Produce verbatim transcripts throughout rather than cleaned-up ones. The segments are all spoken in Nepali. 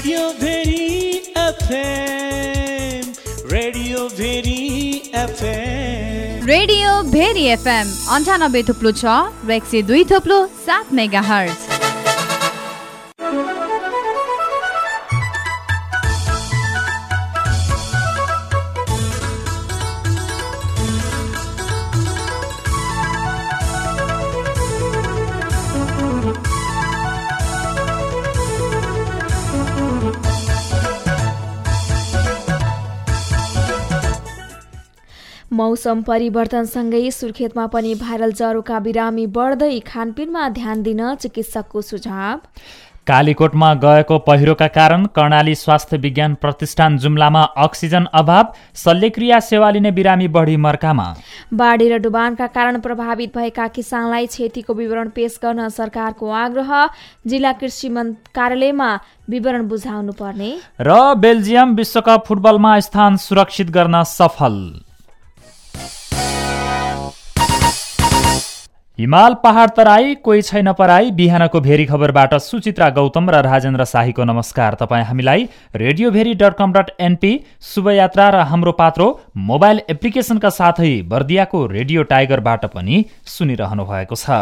Radio Bheri FM radio Bheri FM radio Bheri FM अन्ठानब्बे थुप्लो छ र एक सय दुई थुप्लो सात मेगा हर्ज। मौसम परिवर्तनसँगै सुर्खेतमा पनि भाइरल ज्वरोका बिरामी बढ्दै, खानपिनमा ध्यान दिन चिकित्सकको सुझाव। कालीकोटमा गएको पहिरोका कारण कर्णाली स्वास्थ्य विज्ञान प्रतिष्ठान जुम्लामा अक्सिजन अभाव, शल्यक्रिया सेवा लिने बिरामी बढी मर्कामा। बाढी र डुबानका कारण प्रभावित भएका किसानलाई क्षतिको विवरण पेश गर्न सरकारको आग्रह, जिल्ला कृषि कार्यालयमा विवरण बुझाउनु पर्ने। र बेल्जियम विश्वकप फुटबलमा स्थान सुरक्षित गर्न सफल। हिमाल पहाड तराई कोही छैन पराई। बिहानको भेरी खबरबाट सुचित्रा गौतम र राजेन्द्र शाहीको नमस्कार। तपाईँ हामीलाई radio Bheri dot com dot NP, शुभयात्रा र हाम्रो पात्रो मोबाइल एप्लिकेसनका साथै बर्दियाको रेडियो टाइगरबाट पनि सुनिरहनु भएको छ।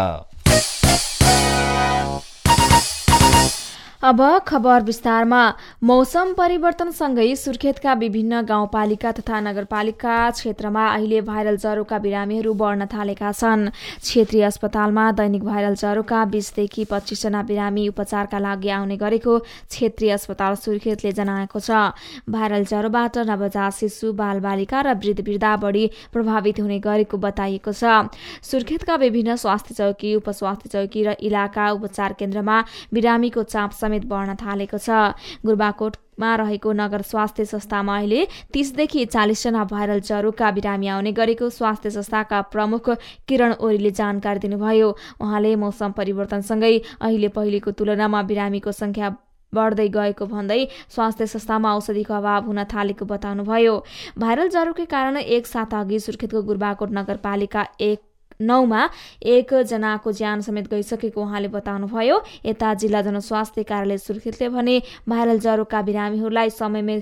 अब खबर विस्तारमा। मौसम परिवर्तनसँगै सुर्खेतका विभिन्न गाउँपालिका तथा नगरपालिका क्षेत्रमा अहिले भाइरल ज्वरोका बिरामीहरू बढ्न थालेका छन्। क्षेत्रीय अस्पतालमा दैनिक भाइरल ज्वरोका बीसदेखि पच्चीसजना बिरामी उपचारका लागि आउने गरेको क्षेत्रीय अस्पताल सुर्खेतले जनाएको छ। भाइरल ज्वरोबाट नवजात शिशु, बालबालिका र वृद्ध वृद्धा बढी प्रभावित हुने गरेको बताइएको छ। सुर्खेतका विभिन्न स्वास्थ्य चौकी, उपस्वास्थ्य चौकी र इलाका उपचार केन्द्रमा बिरामीको चाप समेत बढ्न थालेको छ। गुरबाकोटमा रहेको नगर स्वास्थ्य संस्थामा अहिले तीसदेखि चालीसजना भाइरल ज्वरोका बिरामी आउने गरेको स्वास्थ्य संस्थाका प्रमुख किरण ओरीले जानकारी दिनुभयो। उहाँले मौसम परिवर्तनसँगै अहिले पहिलेको तुलनामा बिरामीको संख्या बढ्दै गएको भन्दै स्वास्थ्य संस्थामा औषधिको अभाव हुन थालेको बताउनुभयो। भाइरल ज्वरोकै कारण एक साता अघि सुर्खेतको गुरबाकोट नगरपालिका एक नौमा एकजनाको ज्यान समेत गइसकेको उहाँले बताउनुभयो। यता जिल्ला जनस्वास्थ्य कार्यालय सुर्खेतले भने भाइरल ज्वरोका बिरामीहरूलाई समयमै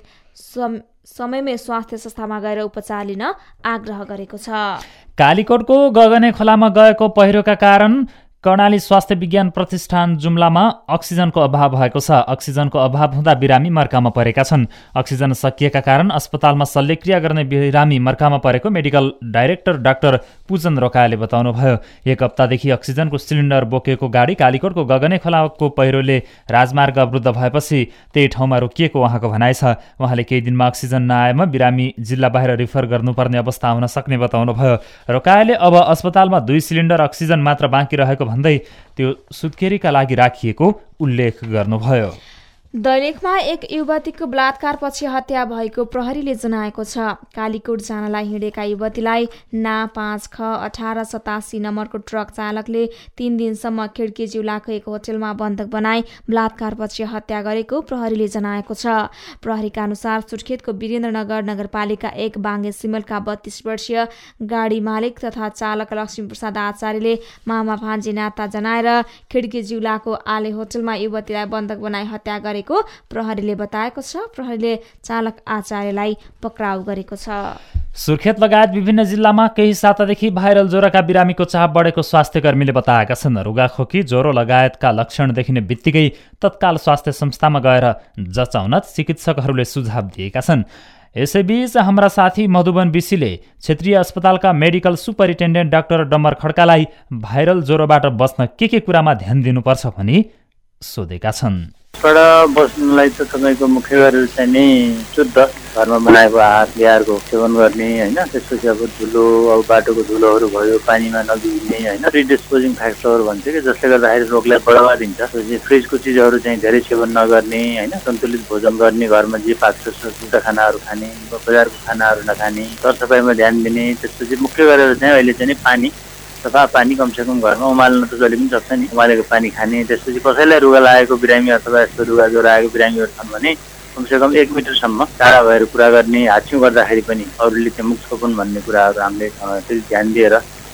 समयमै स्वास्थ्य संस्थामा गएर उपचार लिन आग्रह गरेको छ। कालीकोटको गगने खोलामा गएको पहिरोका कारण कर्णाली स्वास्थ्य विज्ञान प्रतिष्ठान जुम्लामा अक्सिजनको अभाव भएको छ। अक्सिजनको अभाव हुँदा बिरामी मर्कामा परेका छन्। अक्सिजन सकिएका कारण अस्पतालमा शल्यक्रिया गर्ने बिरामी मर्कामा परेको मेडिकल डाइरेक्टर डाक्टर पूजन रोकाले बताउनुभयो। एक हप्तादेखि अक्सिजनको सिलिन्डर बोकेको गाडी कालीकोटको गगने खोलाको पहिरोले राजमार्ग अवरुद्ध भएपछि त्यही ठाउँमा रोकिएको उहाँको भनाइ छ। उहाँले केही दिनमा अक्सिजन नआएमा बिरामी जिल्ला बाहिर रिफर गर्नुपर्ने अवस्था हुन सक्ने बताउनुभयो। रोकाले अब अस्पतालमा दुई सिलिन्डर अक्सिजन मात्र बाँकी रहेको भन्दै त्यो सुत्केरीका लागि राखिएको उल्लेख गर्नुभयो। दैलेखमा एक युवतीको बलात्कारपछि हत्या भएको प्रहरीले जनाएको छ। कालीकोट जानलाई हिँडेका युवतीलाई ना पाँच ख अठार सतासी नम्बरको ट्रक चालकले तीन दिनसम्म खिड्की जिउलाको एक होटलमा बन्धक बनाई बलात्कारपछि हत्या गरेको प्रहरीले जनाएको छ। प्रहरीका अनुसार सुर्खेतको वीरेन्द्रनगर नगरपालिका एक बाङ्गे सिमलका बत्तीस वर्षीय गाडी मालिक तथा चालक लक्ष्मी प्रसाद आचार्यले मामा भान्जी नाता जनाएर खिड्की जिउलाको आले होटलमा युवतीलाई बन्धक बनाई हत्या गरे प्रहरीले बताएको छ। प्रहरीले चालक आचार्यलाई पक्राउ गरेको छ। सुर्खेत लगायत विभिन्न जिल्लामा केही सातादेखि भाइरल ज्वरोका बिरामीको चाप बढेको स्वास्थ्य कर्मीले बताएका छन्। रुगाखोकी, ज्वरो लगायतका लक्षण देखिने बित्तिकै तत्काल स्वास्थ्य संस्थामा गएर जचाउन चिकित्सकहरूले सुझाव दिएका छन्। यसैबीच हाम्रा साथी मधुबन बिसीले क्षेत्रीय अस्पतालका मेडिकल सुपरिन्टेन्डेन्ट डाक्टर डम्बर खड्कालाई भाइरल ज्वरोबाट बच्न के के कुरामा ध्यान दिनुपर्छ भनी सोधेका छन्। बाट बस्नलाई त तपाईँको मुख्य गरेर चाहिँ नि शुद्ध घरमा बनाएको आहार बिहारको सेवन गर्ने होइन। त्यसपछि अब धुलो, अब बाटोको धुलोहरू भयो, पानीमा नभिज्ने होइन। प्रिडिस्पोजिङ फ्याक्टर भन्छ कि जसले गर्दाखेरि रोगलाई बढावा दिन्छ। त्यसपछि फ्रिजको चिजहरू चाहिँ धेरै सेवन नगर्ने होइन। सन्तुलित भोजन गर्ने, घरमा जे पाक्छ शुद्ध खानाहरू खाने, बजारको खानाहरू नखाने, सरसफाइमा ध्यान दिने। त्यसपछि मुख्य गरेर चाहिँ अहिले चाहिँ पानी, सफा पानी कमसेकम घरमा उमाल्न त जहिले पनि सक्छ नि, उमालेको पानी खाने। त्यसपछि कसैलाई रुगा लागेको बिरामी अथवा यस्तो रुगा ज्वरो आएको बिरामीहरू छन् भने कमसेकम एक मिटरसम्म टाढा भएर कुरा गर्ने। हाच्छिउँ गर्दाखेरि पनि अरूले चाहिँ मुख छोपुन् भन्ने कुराहरू हामीले फेरि ध्यान दिएर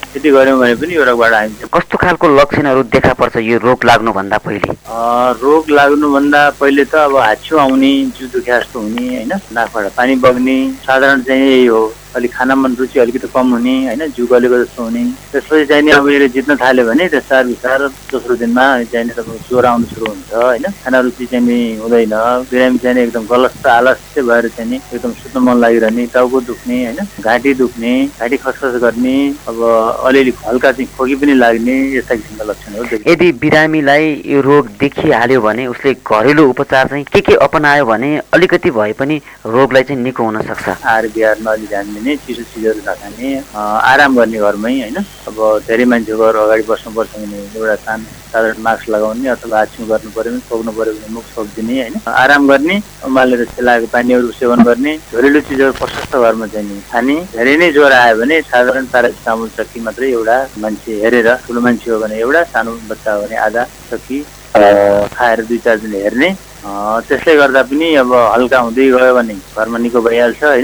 त्यति गऱ्यौँ भने पनि यो रोगबाट हामी कस्तो खालको लक्षणहरू देखा पर्छ यो रोग लाग्नुभन्दा पहिले? रोग लाग्नुभन्दा पहिले त अब हाच्छिउ आउने, जिउ दुख्या जस्तो हुने होइन, नाकबाट पानी बग्ने, साधारण चाहिँ यही हो। अलिक खानामा रुचि अलिकति कम हुने होइन, जिउ गलेको जस्तो हुने। त्यसपछि चाहिँ नि अब यसले जित्न थाल्यो भने त्यसै बिस्तार दोस्रो दिनमा चाहिँ नि तपाईँको ज्वरो आउनु सुरु हुन्छ होइन, खाना रुचि चाहिँ नि हुँदैन, बिरामी चाहिँ नि एकदम गलस्त आलस्य भएर चाहिँ नि एकदम सुत्न मन लागिरहने, टाउको दुख्ने होइन, घाँटी दुख्ने, घाँटी खसखस गर्ने, अब अलिअलि हल्का चाहिँ खोकी पनि लाग्ने, यस्ता किसिमका लक्षणहरू देखिन्छ। यदि बिरामीलाई यो रोग देखिहाल्यो भने उसले घरेलु उपचार चाहिँ के के अपनायो भने अलिकति भए पनि रोगलाई चाहिँ निको हुन सक्छ? आहार विहारमा अलि ध्यान दिने, चिसो चिजहरू नखाने, आराम गर्ने घरमै होइन। अब धेरै मान्छेको अगाडि बस्नुपर्छ भने एउटा सानो साधारण मास्क लगाउने अथवा हाच्छिउ गर्नु पऱ्यो भने छोप्नु पऱ्यो भने मुख छोपिदिने होइन, आराम गर्ने, उमालेर सेलाएको पानीहरू सेवन गर्ने, घरेलु चिजहरू प्रशस्त घरमा चाहिँ खाने। धेरै नै ज्वरो आयो भने साधारण प्यारासिटामोल चक्की मात्रै एउटा मान्छे हेरेर, ठुलो मान्छे हो भने एउटा, सानो बच्चा हो भने आधा चक्की खाएर दुई चार दिन हेर्ने। त्यसले गर्दा पनि अब हल्का हुँदै गयो भने घरमा निको भइहाल्छ होइन।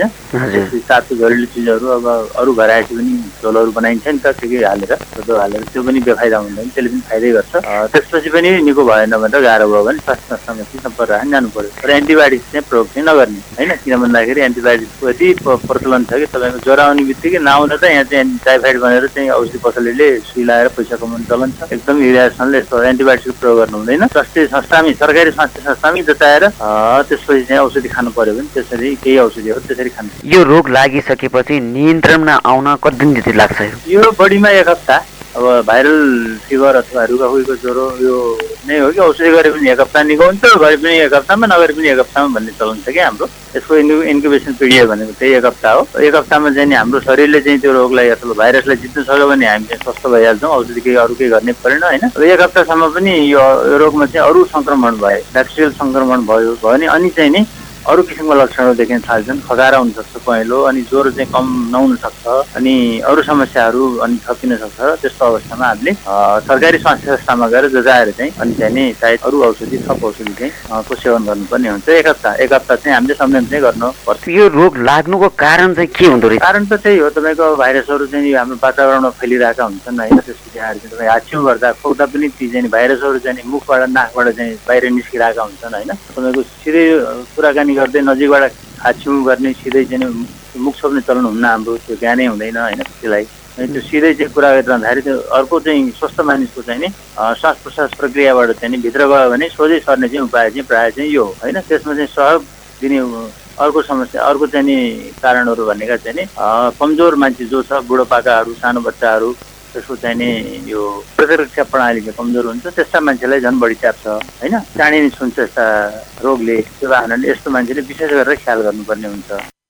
तातो घरेलु चिजहरू अब अरू भराइटी पनि झोलहरू बनाइन्छ नि त, ठिकै हालेर दुध हालेर, त्यो पनि बेफाइदा हुँदैन, त्यसले पनि फाइदै गर्छ। त्यसपछि पनि निको भएन भने गाह्रो भयो भने स्वास्थ्य संस्थामा सम्पर्क राख्न जानु पर्यो। तर एन्टिबायोटिक्स चाहिँ प्रयोग चाहिँ नगर्ने होइन, किन भन्दाखेरि एन्टिबायोटिक्सको यति प्रचलन छ कि तपाईँको ज्वरो आउने बित्तिकै नआउँदा त यहाँ चाहिँ टाइफाइड भनेर चाहिँ औषधि पसलेले सुई लगाएर पैसा कमाउने चलन छ। एकदम इरिगेसनले यस्तो एन्टिबायोटिक्स प्रयोग गर्नु हुँदैन। स्वास्थ्य संस्थामै, सरकारी स्वास्थ्य संस्थामै जताएर त्यसपछि चाहिँ औषधि खानु पर्यो भने त्यसरी केही औषधिहरू त्यसरी खानु। यो रोग लागिसकेपछि नियन्त्रणमा आउन कति दिन जति लाग्छ? यो बढीमा एक हप्ता। अब भाइरल फिभर अथवा रुगाखुकीको ज्वरो यो नै हो कि औषधि गरे पनि एक हप्ता निको हुन्छ, गरे पनि एक हप्तामा, नगरे पनि एक हप्तामा भन्ने चलन छ क्या हाम्रो। यसको इन्क्युबेसन पिरियड भनेको त्यही एक हप्ता हो। एक हप्तामा चाहिँ नि हाम्रो शरीरले चाहिँ त्यो रोगलाई अथवा भाइरसलाई जित्न सक्यो भने हामी चाहिँ स्वस्थ भइहाल्छौँ, औषधि केही अरू केही गर्ने परेन होइन। अब एक हप्तासम्म पनि यो रोगमा चाहिँ अरू सङ्क्रमण भयो, ब्याक्टेरियल सङ्क्रमण भयो भने अनि चाहिँ नि अरू किसिमको लक्षणहरू देखिन थाल्छन्। खगारा हुनसक्छ पहेँलो, अनि ज्वरो चाहिँ कम नहुन सक्छ, अनि अरू समस्याहरू अनि थपिन सक्छ। त्यस्तो अवस्थामा हामीले सरकारी स्वास्थ्य संस्थामा गएर जजाएर चाहिँ अनि चाहिँ नि सायद अरू औषधि थप औषधि चाहिँ को सेवन गर्नुपर्ने हुन्छ। एक हप्ता एक हप्ता चाहिँ हामीले संयम चाहिँ गर्नुपर्छ। यो रोग लाग्नुको कारण चाहिँ के हुँदो रहेछ? कारण त त्यही हो, तपाईँको भाइरसहरू चाहिँ हाम्रो वातावरणमा फैलिरहेका हुन्छन् होइन। त्यसपछि आएर चाहिँ तपाईँ हाच्छिउ गर्दा खोक्दा पनि ती चाहिँ भाइरसहरू चाहिँ मुखबाट नाकबाट चाहिँ बाहिर निस्किरहेका हुन्छन् होइन। तपाईँको सिधै कुराकानी गर्दै नजिकबाट हाच्छिउ गर्ने, सिधै चाहिँ मुख छोप्ने चलन हुन्न हाम्रो, त्यो ज्ञानै हुँदैन होइन। त्यसलाई त्यो सिधै चाहिँ कुरा गरिरहँदाखेरि त्यो अर्को चाहिँ स्वस्थ मानिसको चाहिँ नि श्वास प्रश्वास प्रक्रियाबाट चाहिँ नि भित्र गयो भने सोझै सर्ने चाहिँ उपाय चाहिँ प्रायः चाहिँ यो होइन। त्यसमा चाहिँ सहयोग दिने अर्को समस्या, अर्को चाहिँ नि कारणहरू भनेका चाहिँ नि कमजोर मान्छे जो छ, बुढोपाकाहरू, सानो बच्चाहरू, त्यसको चाहिँ नि यो प्रतिरक्षा प्रणाली चाहिँ कमजोर हुन्छ, त्यस्ता मान्छेलाई झन् बढी च्याप्छ होइन। चाँडै नै छुन्छ यस्ता रोगले। त्यो कारणले यस्तो मान्छेले विशेष गरेर ख्याल गर्नुपर्ने हुन्छ।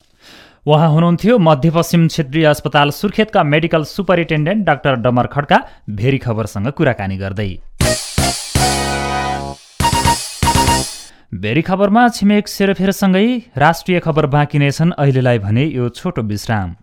उहाँ हुनुहुन्थ्यो मध्यपश्चिम क्षेत्रीय अस्पताल सुर्खेतका medical superintendent doctor Damar Khadka Bheri खबरसँग कुराकानी गर्दै। भेरी खबरमा छिमेक सेरोफेरसँगै राष्ट्रिय खबर बाँकी नै छन्। अहिलेलाई भने यो छोटो विश्राम।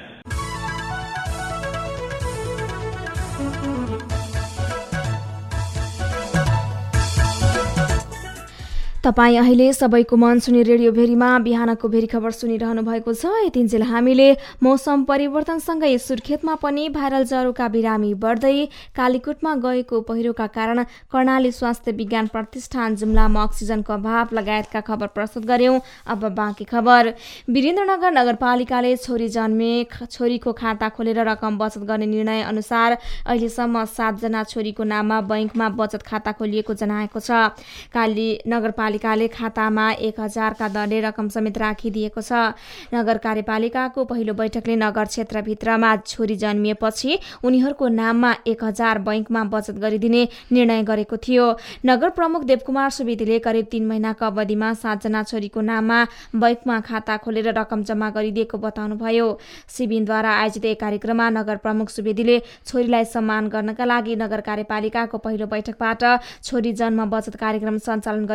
तपाईँ अहिले सबैको मन सुनि रेडियो भेरीमा बिहानको भेरी खबर सुनिरहनु भएको छ। यतिन्जेल हामीले मौसम परिवर्तनसँगै सुर्खेतमा पनि भाइरल ज्वरोका बिरामी बढ्दै, कालीकोटमा गएको पहिरोका कारण कर्णाली स्वास्थ्य विज्ञान प्रतिष्ठान जुम्लामा अक्सिजनको अभाव लगायतका खबर प्रस्तुत गर्यौं। अब बाँकी खबर। वीरेन्द्रनगर नगरपालिकाले छोरी जन्मे छोरीको खाता खोलेर रकम बचत गर्ने निर्णय अनुसार अहिलेसम्म सातजना छोरीको नाममा बैंकमा बचत खाता खोलिएको जनाएको छ। काली नगरपालिका पालिकाले खातामा एक हजारका दरले रकम समेत राखिदिएको छ। नगर कार्यपालिकाको पहिलो बैठकले नगर क्षेत्रभित्रमा छोरी जन्मिएपछि उनीहरूको नाममा एक हजार बैंकमा बचत गरिदिने निर्णय गरेको थियो। नगर प्रमुख देवकुमार सुवेदीले करिब तीन महिनाको अवधिमा सातजना छोरीको नाममा बैंकमा खाता खोलेर रकम जम्मा गरिदिएको बताउनुभयो। सिबिनद्वारा आयोजित एक कार्यक्रममा नगर प्रमुख सुवेदीले छोरीलाई सम्मान गर्नका लागि नगर कार्यपालिकाको पहिलो बैठकबाट छोरी जन्म बचत कार्यक्रम सञ्चालन गरिएको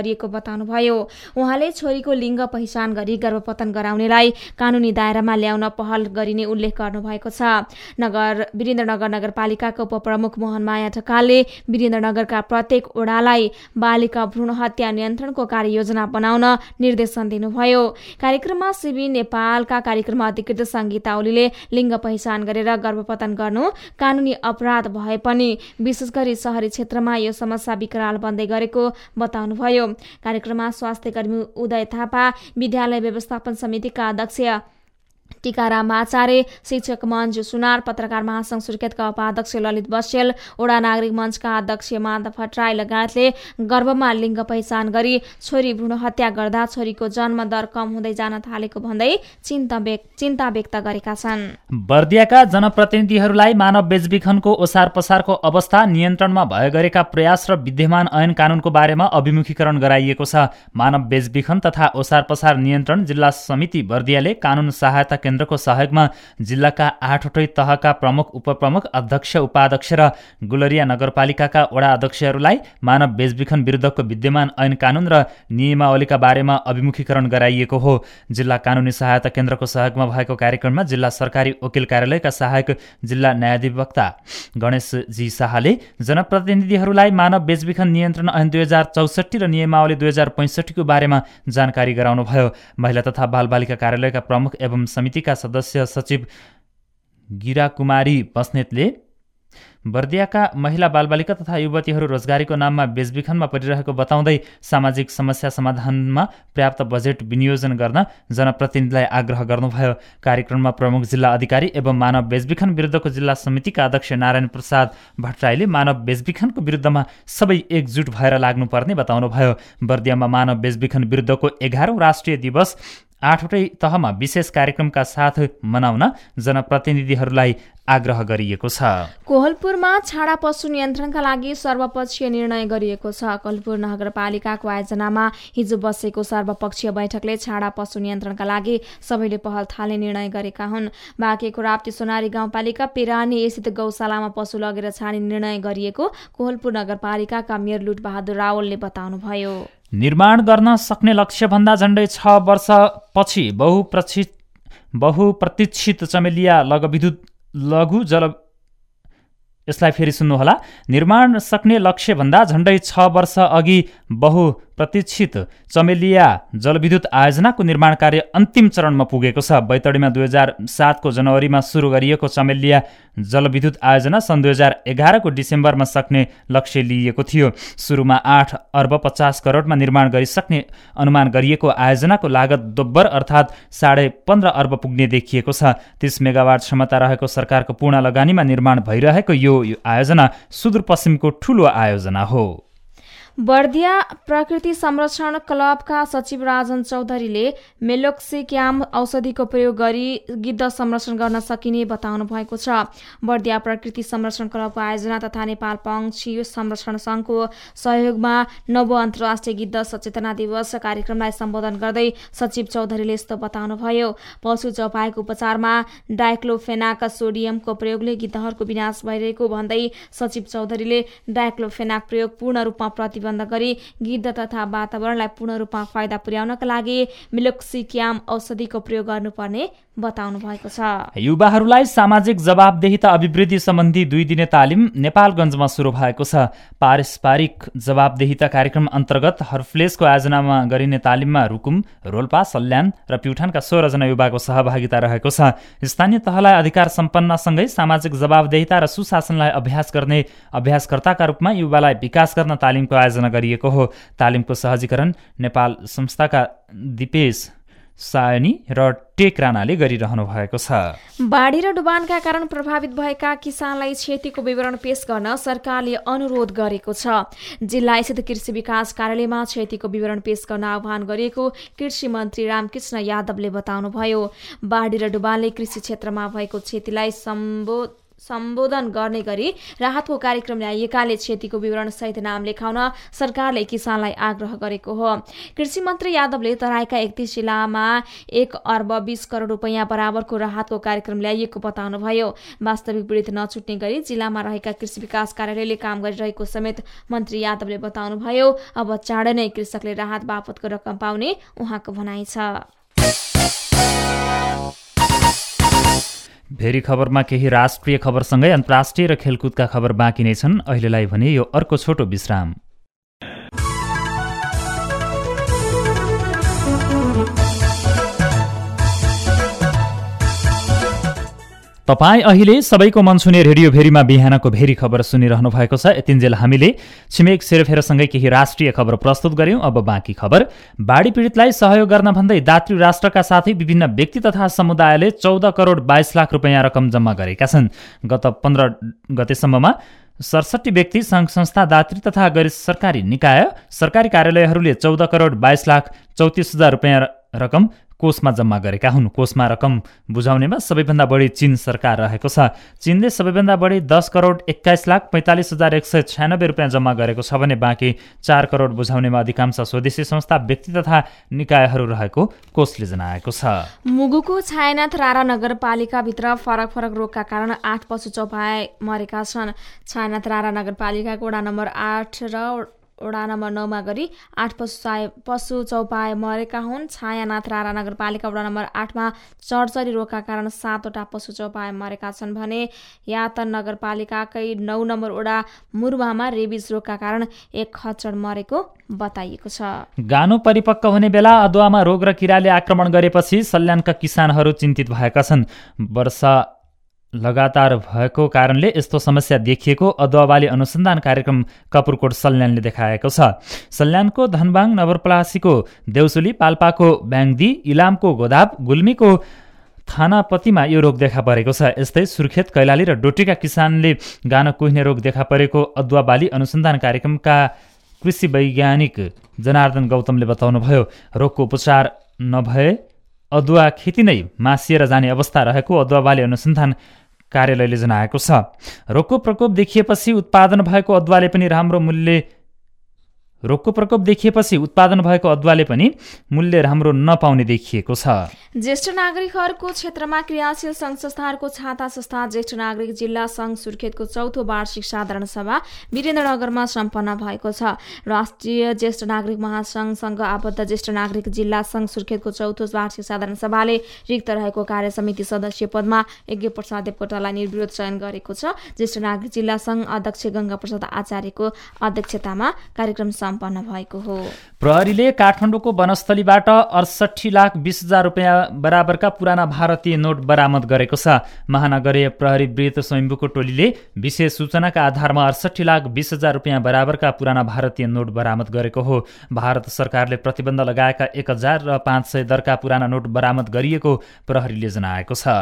बताउनुभयो। उहाँले छोरीको लिङ्ग पहिचान गरी गर्भपतन गराउनेलाई कानुनी दायरामा ल्याउन पहल गरिने उल्लेख गर्नुभएको छ। नगर वीरेन्द्रनगर नगरपालिकाका उपप्रमुख मोहनमाया ढकालले वीरेन्द्रनगरका प्रत्येक ओडालाई बालिका भ्रूण हत्या नियन्त्रणको कार्ययोजना बनाउन निर्देशन दिनुभयो। कार्यक्रममा सिबी नेपालका कार्यक्रम अधिकृत सङ्गीता ओलीले लिङ्ग पहिचान गरेर गर्भपतन गर्नु कानुनी अपराध भए पनि विशेष गरी शहरी क्षेत्रमा यो समस्या विकराल बन्दै गरेको बताउनुभयो। कार्यक्रममा स्वास्थ्य कर्मी उदय थापा, विद्यालय व्यवस्थापन समितिका अध्यक्ष टीकाराम आचार्य, शिक्षक मञ्जु सुनार, पत्रकार महासंघ सुर्खेतका उपाध्यक्ष ललित बस्याल, ओडा नागरिक मञ्चका अध्यक्ष माधव भट्टराई लगायतले गर्भमा लिङ्ग पहिचान गरी छोरी भ्रूण हत्या गर्दा छोरीको जन्म दर कम हुँदै जान थालेको भन्दै चिन्ता व्यक्त गरेका छन्। बर्दियाका जनप्रतिनिधिहरूलाई मानव बेचबिखनको ओसार पसारको अवस्था नियन्त्रणमा भए गरेका प्रयास र विद्यमान ऐन कानुनको बारेमा अभिमुखीकरण गराइएको छ। मानव बेचबिखन तथा ओसार पसार नियन्त्रण जिल्ला समिति बर्दियाले कानुन सहायता केन्द्रको सहयोगमा जिल्लाका आठवटै तहका प्रमुख, उपप्रमुख, अध्यक्ष, उपाध्यक्ष र गुलरिया नगरपालिकाका वडा अध्यक्षहरूलाई मानव बेचबिखन विरुद्धको विद्यमान ऐन कानुन र नियमावलीका बारेमा अभिमुखीकरण गराइएको हो। जिल्ला कानुनी सहायता केन्द्रको सहयोगमा भएको कार्यक्रममा जिल्ला सरकारी वकिल कार्यालयका सहायक जिल्ला न्यायाधिवक्ता गणेश जी शाहले जनप्रतिनिधिहरूलाई मानव बेचबिखन नियन्त्रण ऐन दुई हजार चौसठी र नियमावली दुई हजार पैँसठीको बारेमा जानकारी गराउनुभयो। महिला तथा बालबालिका कार्यालयका प्रमुख एवं समितिका सदस्य सचिव गिरा कुमारी बस्नेतले बर्दियाका महिला बालबालिका तथा युवतीहरू रोजगारीको नाममा बेचबिखनमा परिरहेको बताउँदै सामाजिक समस्या समाधानमा पर्याप्त बजेट विनियोजन गर्न जनप्रतिनिधिलाई आग्रह गर्नुभयो। कार्यक्रममा प्रमुख जिल्ला अधिकारी एवं मानव बेचबिखन विरुद्धको जिल्ला समितिका अध्यक्ष नारायण प्रसाद भट्टराईले मानव बेचबिखनको विरुद्धमा सबै एकजुट भएर लाग्नुपर्ने बताउनुभयो। बर्दियामा मानव बेचबिखन विरुद्धको एघारौं राष्ट्रिय दिवस आठवटै तहमा विशेष कार्यक्रमका साथ मनाउन जनप्रतिनिधिहरूलाई आग्रह गरिएको छ। कोहलपुरमा छाडा पशु नियन्त्रणका लागि सर्वपक्षीय निर्णय गरिएको छ। कोहलपुर नगरपालिकाको आयोजनामा हिजो बसेको सर्वपक्षीय बैठकले छाडा पशु नियन्त्रणका लागि सबैले पहल थाल्ने निर्णय गरेका हुन्। बाँकेको राप्ती सोनारी गाउँपालिका पिरानी स्थित गौशालामा पशु लगेर छाड्ने निर्णय गरिएको कोहलपुर नगरपालिकाका मेयर लुट बहादुर रावलले बताउनुभयो। निर्माण गर्न सक्ने लक्ष्यभन्दा झण्डै छ वर्षपछि बहुप्रक्षित बहुप्रतीक्षित चमेलिया लघुविद्युत लघु जल यसलाई फेरि सुन्नुहोला। निर्माण सक्ने लक्ष्यभन्दा झण्डै छ वर्ष अघि बहुप्रतीक्षित चमेलिया जलविद्युत आयोजनाको निर्माण कार्य अन्तिम चरणमा पुगेको छ। बैतडीमा दुई हजार सातको जनवरीमा सुरु गरिएको चमेलिया जलविद्युत आयोजना सन् दुई हजार एघारको डिसेम्बरमा सक्ने लक्ष्य लिइएको थियो। सुरुमा आठ अर्ब पचास करोडमा निर्माण गरिसक्ने अनुमान गरिएको आयोजनाको लागत दोब्बर अर्थात् साढे पन्ध्र अर्ब पुग्ने देखिएको छ। तीस मेगावाट क्षमता रहेको सरकारको पूर्ण लगानीमा निर्माण भइरहेको यो आयोजना सुदूरपश्चिमको ठूलो आयोजना हो। बर्दिया प्रकृति संरक्षण क्लबका सचिव राजन चौधरीले मेलोक्सिक्याम औषधिको प्रयोग गरी गिद्ध संरक्षण गर्न सकिने बताउनु भएको छ। बर्दिया प्रकृति संरक्षण क्लबको आयोजना तथा नेपाल पंक्षी संरक्षण संघको सहयोगमा नव अन्तर्राष्ट्रिय गिद्ध सचेतना दिवस कार्यक्रमलाई सम्बोधन गर्दै सचिव चौधरीले यस्तो बताउनुभयो। पशु चौपाईको उपचारमा डाइक्लोफेनाक सोडियमको प्रयोगले गिद्धहरूको विनाश भइरहेको भन्दै सचिव चौधरीले डाइक्लोफेनाक प्रयोग पूर्ण रूपमा प्रति बन्द गरी गिद्ध तथा वातावरणलाई पूर्ण रूपमा फाइदा पुर्याउनका लागि मेलोक्सिक्याम औषधिको प्रयोग गर्नुपर्ने बताउनु भएको छ। युवाहरूलाई सामाजिक जवाबदेहिता अभिवृद्धि सम्बन्धी दुई दिने तालिम नेपालगञ्जमा सुरु भएको छ। पारस्परिक जवाबदेहिता कार्यक्रम अन्तर्गत हरफ्लेसको आयोजनामा गरिने तालिममा रुकुम, रोल्पा, सल्यान र प्युठानका सोह्र जना युवाको सहभागिता रहेको छ। स्थानीय तहलाई अधिकार सम्पन्नसँगै सामाजिक जवाबदेहिता र सुशासनलाई अभ्यास गर्ने अभ्यासकर्ताका रूपमा युवालाई विकास गर्न तालिमको आयोजना गरिएको हो। तालिमको सहजीकरण नेपाल संस्थाका दिपेश सायनी र टेक राणाले गरिरहनु भएको छ। बाढी र डुबानका कारण प्रभावित भएका किसानलाई क्षतिको विवरण पेश गर्न सरकारले अनुरोध गरेको छ। जिल्ला स्थित कृषि विकास कार्यालयमा क्षतिको विवरण पेश गर्न आह्वान गरिएको कृषि मन्त्री रामकृष्ण यादवले बताउनुभयो। बाढी र डुबानले कृषि क्षेत्रमा भएको क्षतिलाई सम्बोध सम्बोधन गर्ने गरी राहतको कार्यक्रम ल्याइएकाले क्षतिको विवरण सहित नाम लेखाउन सरकारले किसानलाई आग्रह गरेको हो। कृषि मन्त्री यादवले तराईका एकतीस जिल्लामा एक अर्ब बीस करोड रुपियाँ बराबरको राहतको कार्यक्रम ल्याइएको बताउनुभयो। वास्तविक पीडित नछुट्ने गरी जिल्लामा रहेका कृषि विकास कार्यालयले काम गरिरहेको समेत मन्त्री यादवले बताउनुभयो। अब चाँडै नै कृषकले राहत बापतको रकम पाउने उहाँको भनाइ छ। भेरी खबरमा केही राष्ट्रिय खबरसँगै अन्तर्राष्ट्रिय र खेलकुदका खबर बाँकी नै छन्। अहिलेलाई भने यो अर्को छोटो विश्राम। तपाईँ अहिले सबैको मन छुने रेडियो भेरीमा बिहानको भेरी खबर सुनिरहनु भएको छ। यतिन्जेल हामीले छिमेक सेरोफेरोसँगै केही राष्ट्रिय खबर प्रस्तुत गर्यौं। अब बाँकी खबर। बाढी पीडितलाई सहयोग गर्न भन्दै दातृ राष्ट्रका साथै विभिन्न व्यक्ति तथा समुदायले चौध करोड बाइस लाख रुपियाँ रकम जम्मा गरेका छन्। गत पन्ध्र गतेसम्ममा सडसठी व्यक्ति सङ्घ संस्था दातृ तथा गैर सरकारी निकाय सरकारी कार्यालयहरूले चौध करोड बाइस लाख चौतिस हजार रुपियाँ रकम कोषमा जम्मा गरेका हुन्। कोषमा रकम बुझाउनेमा सबैभन्दा बढी चीन सरकार रहेको छ। चीनले सबैभन्दा बढी दस करोड एक्काइस लाख पैँतालिस हजार एक सय छयानब्बे रुपियाँ जम्मा गरेको छ भने बाँकी चार करोड बुझाउनेमा अधिकांश स्वदेशी संस्था व्यक्ति तथा निकायहरू रहेको कोषले जनाएको छ। मुगुको छायानाथ रारा नगरपालिकाभित्र फरक फरक रोगका कारण आठ पशु चौपाए मरेका छन्। छायानाथ रारा नगरपालिकाको वडा नम्बर आठ र वडा नम्बर नौमा गरी आठ पशु पशु चौपाए मरेका हुन्। छायानाथ रारा नगरपालिका वडा नम्बर आठमा चरचरी रोगका कारण सातवटा पशु चौपाए मरेका छन् भने यातन नगरपालिकाकै नौ नम्बर वडा मुरबामा रेबिज रोगका कारण एक खच्चड मरेको बताइएको छ। गानो परिपक्व हुने बेला अदुवामा रोग र किराले आक्रमण गरेपछि सल्यानका किसानहरू चिन्तित भएका छन्। वर्षा लगातार भएको कारणले यस्तो समस्या देखिएको अदुवा बाली अनुसन्धान कार्यक्रम कपुरकोट सल्यानले देखाएको छ। सल्यानको धनबाङ, नवलपरासीको देउसुली, पाल्पाको ब्याङदी, इलामको गोदाब, गुल्मीको थानापतिमा यो रोग देखा परेको छ। यस्तै सुर्खेत, कैलाली र डोटीका किसानले गानो कुहिने रोग देखा परेको अदुवा बाली अनुसन्धान कार्यक्रमका कृषि वैज्ञानिक जनार्दन गौतमले बताउनुभयो। रोगको उपचार नभए अदुवा खेती नै मासिएर जाने अवस्था रहेको अदुवा बाली अनुसन्धान कार्यालयले जनाएको छ। रोगको प्रकोप देखिएपछि उत्पादन भएको अदुवाले पनि राम्रो मूल्य रोगको प्रकोप देखिएपछि उत्पादन भएको अदुवाले पनि मूल्य राम्रो नपाउने देखिएको छ। ज्येष्ठ नागरिकहरूको क्षेत्रमा क्रियाशील सङ्घ संस्थाहरूको छाता संस्था ज्येष्ठ नागरिक जिल्ला सङ्घ सुर्खेतको चौथो वार्षिक साधारण सभा वीरेन्द्रनगरमा सम्पन्न भएको छ। राष्ट्रिय ज्येष्ठ नागरिक महासङ्घसँग आबद्ध ज्येष्ठ नागरिक जिल्ला सङ्घ सुर्खेतको चौथो वार्षिक साधारण सभाले रिक्त रहेको कार्य समिति सदस्य पदमा यज्ञ प्रसाद देवकोटालाई निर्विरोध चयन गरेको छ। ज्येष्ठ नागरिक जिल्ला सङ्घ अध्यक्ष गंगा प्रसाद आचार्यको अध्यक्षतामा कार्यक्रम सम्पन्न भएको हो। प्रहरीले काठमाडौँको वनस्थलीबाट अडसठी लाख बीस हजार रुपियाँ बराबरका पुराना भारतीय नोट बरामद गरेको छ। महानगरीय प्रहरी वृत्त स्वयम्भूको टोलीले विशेष सूचनाका आधारमा अडसठी लाख बीस हजार रुपियाँ बराबरका पुराना भारतीय नोट बरामद गरेको हो। भारत सरकारले प्रतिबन्ध लगाएका एक हजार र पाँच सय दरका पुराना नोट बरामद गरिएको प्रहरीले जनाएको छ।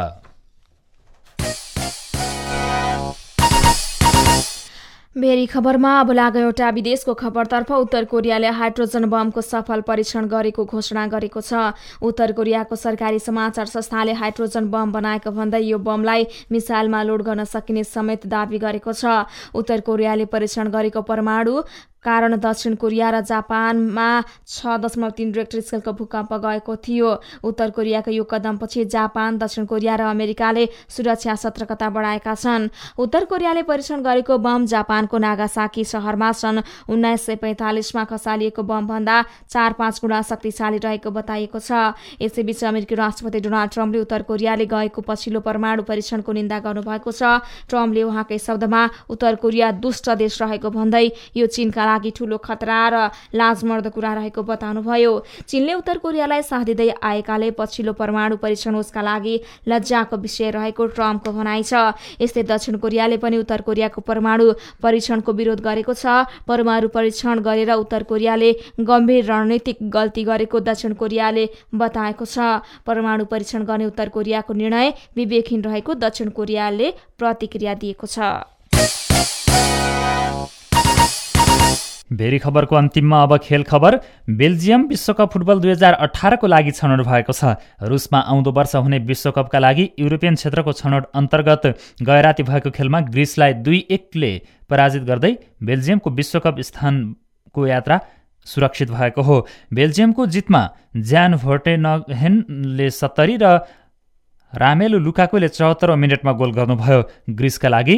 भेरी खबरमा अब लाग्यो एउटा विदेशको खबरतर्फ। उत्तर कोरियाले हाइड्रोजन बमको सफल परीक्षण गरेको घोषणा गरेको छ। उत्तर कोरियाको सरकारी समाचार संस्थाले हाइड्रोजन बम बनाएको भन्दै यो बमलाई मिसाइलमा लोड गर्न सकिने समेत दावी गरेको छ। उत्तर कोरियाले परीक्षण गरेको परमाणु कारण दक्षिण कोरिया र जापानमा छ दशमलव तीन रेक्टर स्केलको भूकम्प गएको थियो। उत्तर कोरियाको यो कदमपछि जापान, दक्षिण कोरिया र अमेरिकाले सुरक्षा सतर्कता बढाएका छन्। उत्तर कोरियाले परीक्षण गरेको बम जापानको नागासाकी सहरमा सन् उन्नाइस सय पैँतालिसमा खसालिएको बमभन्दा चार पाँच गुणा शक्तिशाली रहेको बताइएको छ। यसैबीच अमेरिकी राष्ट्रपति डोनाल्ड ट्रम्पले उत्तर कोरियाले गएको पछिल्लो परमाणु परीक्षणको निन्दा गर्नुभएको छ। ट्रम्पले उहाँकै शब्दमा उत्तर कोरिया दुष्ट देश रहेको भन्दै यो चीनका लागि ठूलो खतरा र लाजमर्दो कुरा रहेको बताउनुभयो। चीनले उत्तर कोरियालाई साथ दिँदै आएकाले पछिल्लो परमाणु परीक्षण उसका लागि लज्जाको विषय रहेको ट्रम्पको भनाइ छ। यस्तै दक्षिण कोरियाले पनि उत्तर कोरियाको परमाणु परीक्षणको विरोध गरेको छ। परमाणु परीक्षण गरेर उत्तर कोरियाले गम्भीर रणनीतिक गल्ती गरेको दक्षिण कोरियाले बताएको छ। परमाणु परीक्षण गर्ने उत्तर कोरियाको निर्णय विवेकहीन रहेको दक्षिण कोरियाले प्रतिक्रिया दिएको छ। भेरी खबरको अन्तिममा अब खेल खबर। बेल्जियम विश्वकप फुटबल दुई हजार अठारको लागि छनौट भएको छ। रुसमा आउँदो वर्ष हुने विश्वकपका लागि युरोपियन क्षेत्रको छनौट अन्तर्गत गएराती भएको खेलमा ग्रिसलाई दुई एकले पराजित गर्दै बेल्जियमको विश्वकप स्थानको यात्रा सुरक्षित भएको हो। बेल्जियमको जितमा ज्यान भोर्टेनहेनले सत्तरी र रामेलु लुकाकुले चौहत्तरौँ मिनटमा गोल गर्नुभयो। ग्रिसका लागि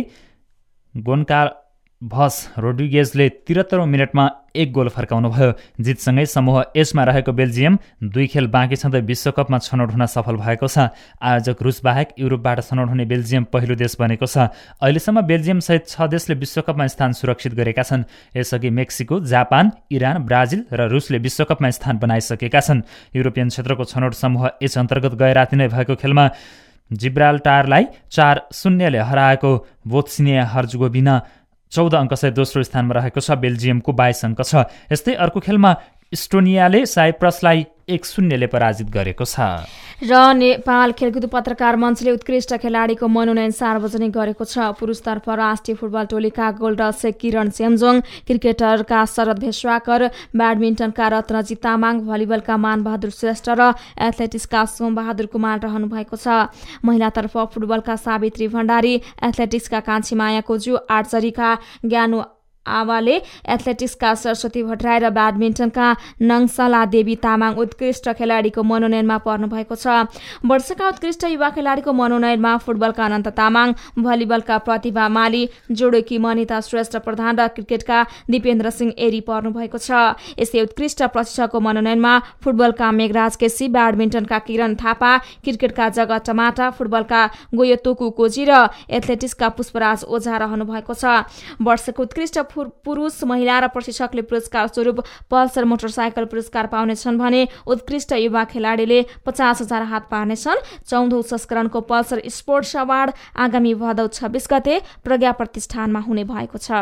गोन्काल्भस रोड्रिगेजले त्रिहत्तरौँ मिनटमा एक गोल फर्काउनुभयो। जितसँगै समूह एचमा रहेको बेल्जियम दुई खेल बाँकी छँदै विश्वकपमा छनौट हुन सफल भएको छ। आयोजक रुसबाहेक युरोपबाट छनौट हुने बेल्जियम पहिलो देश बनेको छ। अहिलेसम्म बेल्जियमसहित छ देशले विश्वकपमा स्थान सुरक्षित गरेका छन्। यसअघि मेक्सिको, जापान, इरान, ब्राजिल र रुसले विश्वकपमा स्थान बनाइसकेका छन्। युरोपियन क्षेत्रको छनौट समूह एच अन्तर्गत गएराती नै भएको खेलमा जिब्राल्टारलाई चार शून्यले हराएको बोत्स्निया हर्जगोभिना चौध अङ्कसहित दोस्रो स्थानमा रहेको छ। बेल्जियमको बाइस अङ्क छ। यस्तै अर्को खेलमा इस्टोनियाले साइप्रसलाई एक शून्यले पराजित गरेको छ। र नेपाल खेलकुद पत्रकार मञ्चले उत्कृष्ट खेलाडीको मनोनयन सार्वजनिक गरेको छ। पुरुषतर्फ राष्ट्रिय फुटबल टोलीका गोलरक्षक किरण चेम्जोङ, क्रिकेटरका शरद भेष्वाकर, ब्याडमिन्टनका रत्नजित तामाङ, भलिबलका मानबहादुर श्रेष्ठ र एथलेटिक्सका सोमबहादुर कुमार रहनु भएको छ। महिलातर्फ फुटबलका सावित्री भण्डारी, एथलेटिक्सका कान्छीमाया कोजु, आर्चरीका ज्ञानु आवाले, एथलेटिक्सका सरस्वती भट्टराई र ब्याडमिन्टनका नङसला देवी तामाङ उत्कृष्ट खेलाडीको मनोनयनमा पर्नु भएको छ। वर्षका उत्कृष्ट युवा खेलाडीको मनोनयनमा फुटबलका अनन्त तामाङ, भलिबलका प्रतिभा माली, जोडोकी मनिता श्रेष्ठ प्रधान र क्रिकेटका दिपेन्द्र सिंह एरी पर्नु भएको छ। यसै उत्कृष्ट प्रशिक्षकको मनोनयनमा फुटबलका मेघराज केसी, ब्याडमिन्टनका किरण थापा, क्रिकेटका जगत टमाटा, फुटबलका गोयोतोकु कोजी र एथलेटिक्सका पुष्पराज ओझा रहनु भएको छ। वर्षको उत्कृष्ट पुरुष, महिला र प्रशिक्षकले पुरस्कार स्वरूप पल्सर मोटरसाइकल पुरस्कार पाउनेछन् भने उत्कृष्ट युवा खेलाडीले पचास हजार हात पार्नेछन्। चौधौं संस्करणको पल्सर स्पोर्ट्स अवार्ड आगामी भदौ छब्बीस गते प्रज्ञा प्रतिष्ठानमा हुने भएको छ।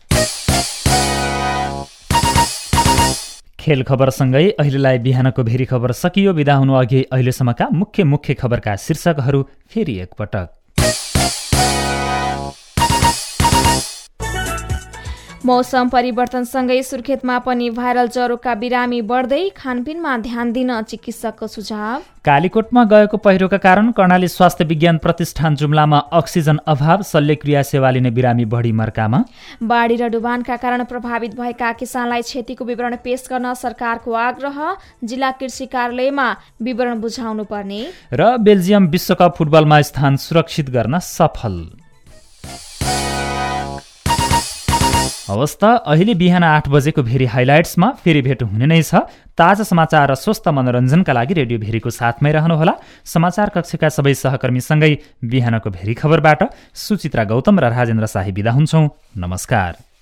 खेल खबरसँगै अहिलेलाई बिहानको भेरी खबर सकियो। बिदा हुनु अघि अहिलेसम्मका मुख्य मुख्य खबरका शीर्षकहरू फेरि एकपटक। मौसम परिवर्तनसँगै सुर्खेतमा पनि भाइरल ज्वरोका बिरामी बढ्दै, खानपिनमा ध्यान दिन चिकित्सकको सुझाव। कालीकोटमा गएको पहिरोका कारण कर्णाली स्वास्थ्य विज्ञान प्रतिष्ठान जुम्लामा अक्सिजन अभाव, शल्यक्रिया सेवा लिने बिरामी बढी मर्कामा। बाढी र डुबानका कारण प्रभावित भएका किसानलाई क्षतिको विवरण पेश गर्न सरकारको आग्रह, जिल्ला कृषि कार्यालयमा विवरण बुझाउनु पर्ने। र बेल्जियम विश्वकप फुटबलमा स्थान सुरक्षित गर्न सफल। अवस्था अहिले बिहान आठ बजेको भेरी हाइलाइट्समा फेरि भेट हुने नै छ। ताजा समाचार र स्वस्थ मनोरञ्जनका लागि रेडियो भेरीको साथमै रहनुहोला। समाचार कक्षका सबै सहकर्मीसँगै बिहानको भेरी खबरबाट सुचित्रा गौतम र राजेन्द्र शाही बिदा हुन्छौँ। नमस्कार।